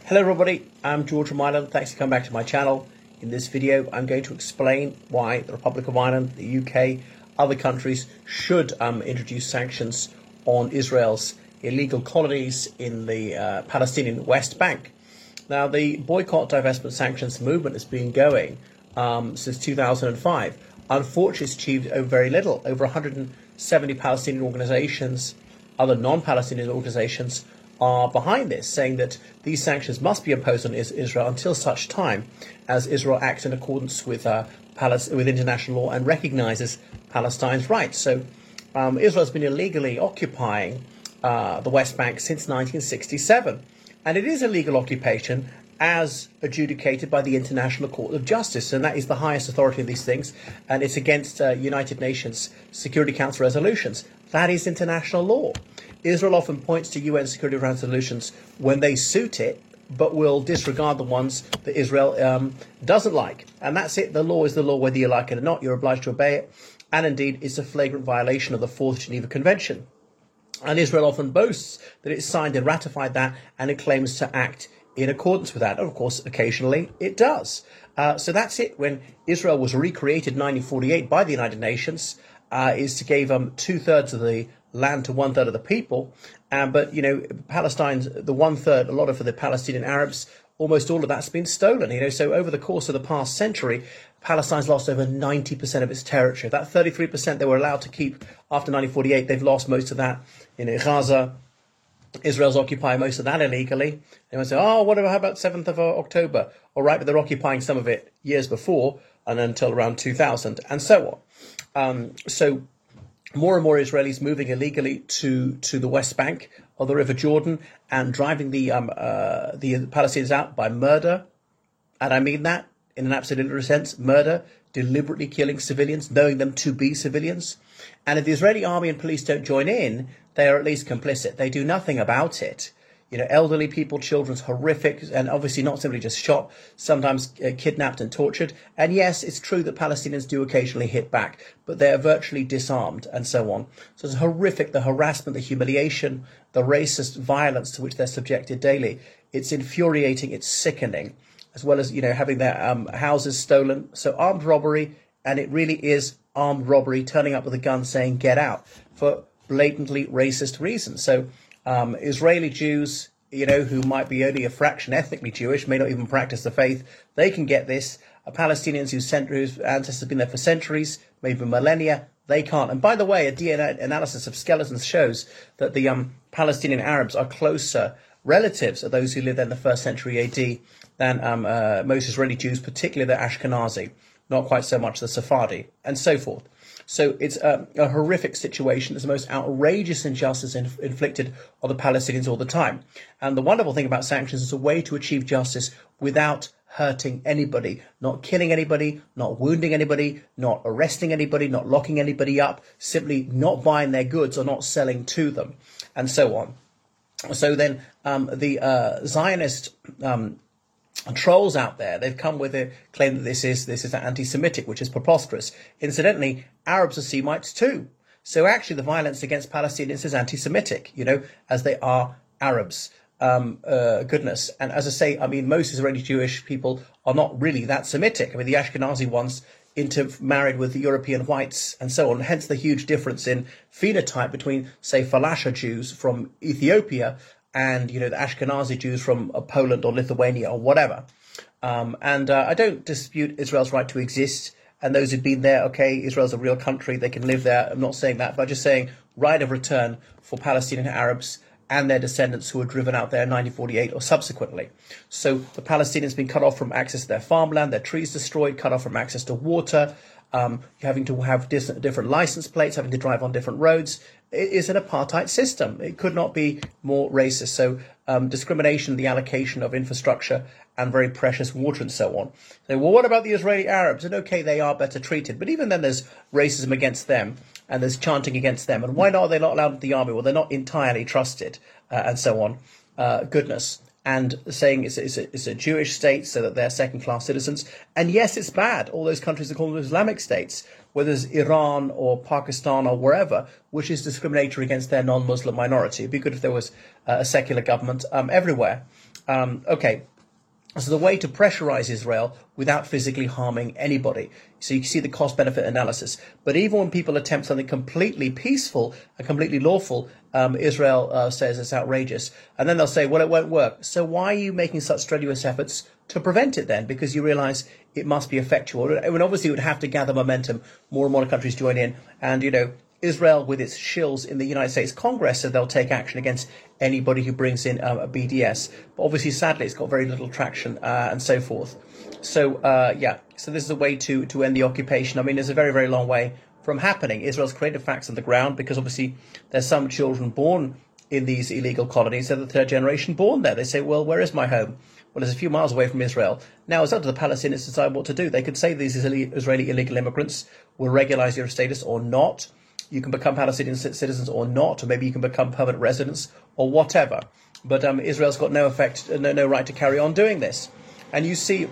Hello everybody, I'm George from Ireland. Thanks for coming back to my channel. In this video, I'm going to explain why the Republic of Ireland, the UK, other countries should introduce sanctions on Israel's illegal colonies in the Palestinian West Bank. Now, the boycott, divestment, sanctions movement has been going since 2005. Unfortunately, it's achieved very little. Over 170 Palestinian organizations, other non-Palestinian organizations, are behind this, saying that these sanctions must be imposed on Israel until such time as Israel acts in accordance with international law and recognizes Palestine's rights. So Israel has been illegally occupying the West Bank since 1967, and it is a legal occupation as adjudicated by the International Court of Justice, and that is the highest authority of these things, and it's against United Nations Security Council resolutions. That is international law. Israel often points to UN security resolutions when they suit it, but will disregard the ones that Israel doesn't like. And that's it. The law is the law, whether you like it or not. You're obliged to obey it. And indeed, it's a flagrant violation of the Fourth Geneva Convention. And Israel often boasts that it's signed and ratified that, and it claims to act in accordance with that. And of course, occasionally it does. So that's it. When Israel was recreated in 1948 by the United Nations, is to give 2/3 of the land to 1/3 of the people. But, you know, Palestine's the 1/3, a lot of for the Palestinian Arabs, almost all of that's been stolen. You know, so over the course of the past century, Palestine's lost over 90% of its territory. That 33% they were allowed to keep after 1948, they've lost most of that. You know, Gaza, Israel's occupying most of that illegally. They might say, oh, how about 7th of October? All right, but they're occupying some of it years before and until around 2000 and so on. So more and more Israelis moving illegally to the West Bank of the River Jordan and driving the Palestinians out by murder. And I mean that in an absolute sense, murder, deliberately killing civilians, knowing them to be civilians. And if the Israeli army and police don't join in, they are at least complicit. They do nothing about it. You know, elderly people, children's horrific, and obviously not simply just shot, sometimes kidnapped and tortured. And yes, it's true that Palestinians do occasionally hit back, but they are virtually disarmed and so on. So it's horrific, the harassment, the humiliation, the racist violence to which they're subjected daily. It's infuriating, it's sickening, as well as, you know, having their houses stolen. So armed robbery, and it really is armed robbery, turning up with a gun saying, get out, for blatantly racist reasons. So Israeli Jews, you know, who might be only a fraction ethnically Jewish, may not even practice the faith, they can get this. Palestinians whose ancestors have been there for centuries, maybe millennia, they can't. And by the way, a DNA analysis of skeletons shows that the Palestinian Arabs are closer relatives of those who lived there in the 1st century AD than most Israeli Jews, particularly the Ashkenazi, not quite so much the Sephardi, and so forth. So it's a horrific situation. It's the most outrageous injustice inflicted on the Palestinians all the time. And the wonderful thing about sanctions is a way to achieve justice without hurting anybody, not killing anybody, not wounding anybody, not arresting anybody, not locking anybody up, simply not buying their goods or not selling to them, and so on. So then the Zionist trolls out there, they've come with a claim that this is anti-Semitic, which is preposterous. Incidentally, Arabs are Semites too. So actually the violence against Palestinians is anti-Semitic, you know, as they are Arabs. Goodness. And as I say, I mean, most Israeli Jewish people are not really that Semitic. I mean, the Ashkenazi ones intermarried with the European whites and so on. Hence the huge difference in phenotype between, say, Falasha Jews from Ethiopia and, you know, the Ashkenazi Jews from Poland or Lithuania or whatever. I don't dispute Israel's right to exist. And those who've been there, okay, Israel's a real country, they can live there. I'm not saying that, but just saying right of return for Palestinian Arabs and their descendants who were driven out there in 1948 or subsequently. So the Palestinians been cut off from access to their farmland, their trees destroyed, cut off from access to water, having to have different license plates, having to drive on different roads. It is an apartheid system. It could not be more racist. So discrimination, the allocation of infrastructure and very precious water and so on. So, well, what about the Israeli Arabs? And okay, they are better treated. But even then there's racism against them and there's chanting against them. And why are they not allowed into the army? Well, they're not entirely trusted and so on. Goodness. And saying it's a Jewish state so that they're second-class citizens. And yes, it's bad. All those countries are called Islamic states, whether it's Iran or Pakistan or wherever, which is discriminatory against their non-Muslim minority. It'd be good if there was a secular government everywhere. Okay. So the way to pressurize Israel without physically harming anybody. So you can see the cost-benefit analysis. But even when people attempt something completely peaceful and completely lawful, Israel says it's outrageous. And then they'll say, well, it won't work. So why are you making such strenuous efforts to prevent it then? Because you realize it must be effectual. And obviously it would have to gather momentum. More and more countries join in. And, Israel, with its shills in the United States Congress, said they'll take action against anybody who brings in a BDS. But obviously, sadly, it's got very little traction and so forth. So, so this is a way to end the occupation. I mean, there's a very, very long way from happening. Israel's created facts on the ground because obviously there's some children born in these illegal colonies. They're the third generation born there. They say, well, where is my home? Well, it's a few miles away from Israel. Now, it's up to the Palestinians to decide what to do. They could say these Israeli illegal immigrants will regularize your status or not. You can become Palestinian citizens or not, or maybe you can become permanent residents or whatever. But Israel's got no right to carry on doing this. And you see,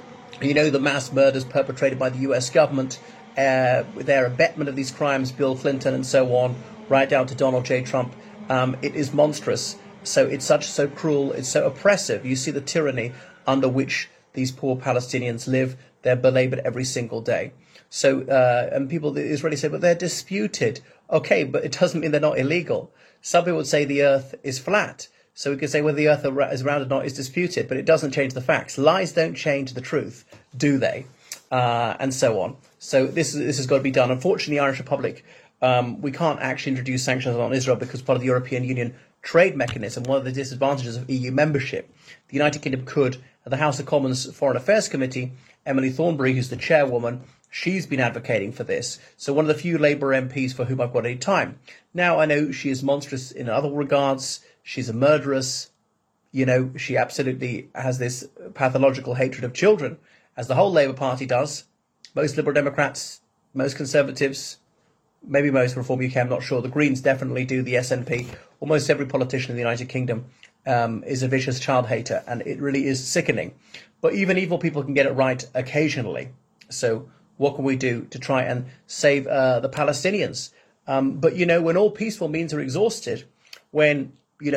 the mass murders perpetrated by the US government, with their abetment of these crimes, Bill Clinton and so on, right down to Donald J. Trump. It is monstrous. So it's so cruel. It's so oppressive. You see the tyranny under which these poor Palestinians live. They're belabored every single day. So, and the Israelis say, but they're disputed. Okay, but it doesn't mean they're not illegal. Some people would say the earth is flat. So we could say whether the earth is round or not is disputed, but it doesn't change the facts. Lies don't change the truth, do they? And so on. So this has got to be done. Unfortunately, the Irish Republic, we can't actually introduce sanctions on Israel because part of the European Union trade mechanism. One of the disadvantages of EU membership, the United Kingdom could, at the House of Commons Foreign Affairs Committee, Emily Thornberry, who's the chairwoman, she's been advocating for this. So one of the few Labour MPs for whom I've got any time. Now, I know she is monstrous in other regards. She's a murderess. She absolutely has this pathological hatred of children, as the whole Labour Party does. Most Liberal Democrats, most Conservatives, maybe most Reform UK, I'm not sure. The Greens definitely do, the SNP. Almost every politician in the United Kingdom is a vicious child hater, and it really is sickening. But even evil people can get it right occasionally. So what can we do to try and save the Palestinians? But, when all peaceful means are exhausted, when,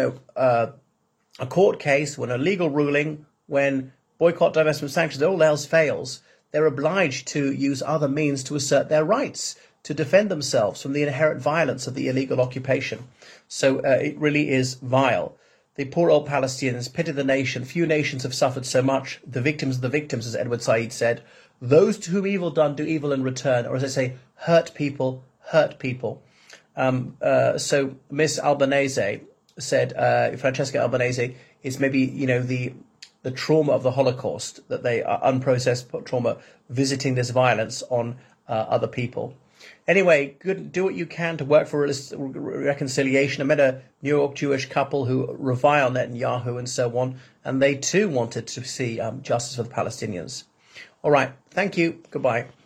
a court case, when a legal ruling, when boycott, divestment, sanctions, all else fails, they're obliged to use other means to assert their rights, to defend themselves from the inherent violence of the illegal occupation. So it really is vile. The poor old Palestinians, pity the nation. Few nations have suffered so much. The victims are the victims, as Edward Said said. Those to whom evil done do evil in return, or as I say, hurt people, hurt people. So Miss Albanese said, Francesca Albanese, it's maybe, the trauma of the Holocaust, that they are unprocessed trauma, visiting this violence on other people. Anyway, do what you can to work for reconciliation. I met a New York Jewish couple who revile Netanyahu and so on, and they too wanted to see justice for the Palestinians. All right, thank you. Goodbye.